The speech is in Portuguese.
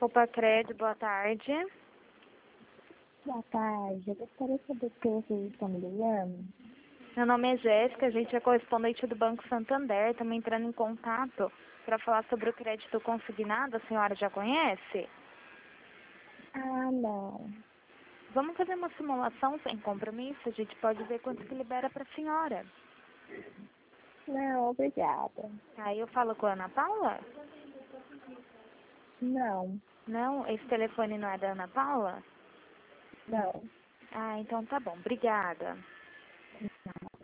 Copa Crédito, boa tarde. Boa tarde, eu gostaria de saber quem vocês estão me ligando. Meu nome é Jéssica, a gente é correspondente do Banco Santander, estamos entrando em contato para falar sobre o crédito consignado, a senhora já conhece? Ah, não. Vamos fazer uma simulação sem compromisso, a gente pode ver quanto que libera para a senhora. Não, obrigada. Aí eu falo com a Ana Paula? Não, Não, esse telefone não é da Ana Paula? não. Ah, então tá bom, obrigada.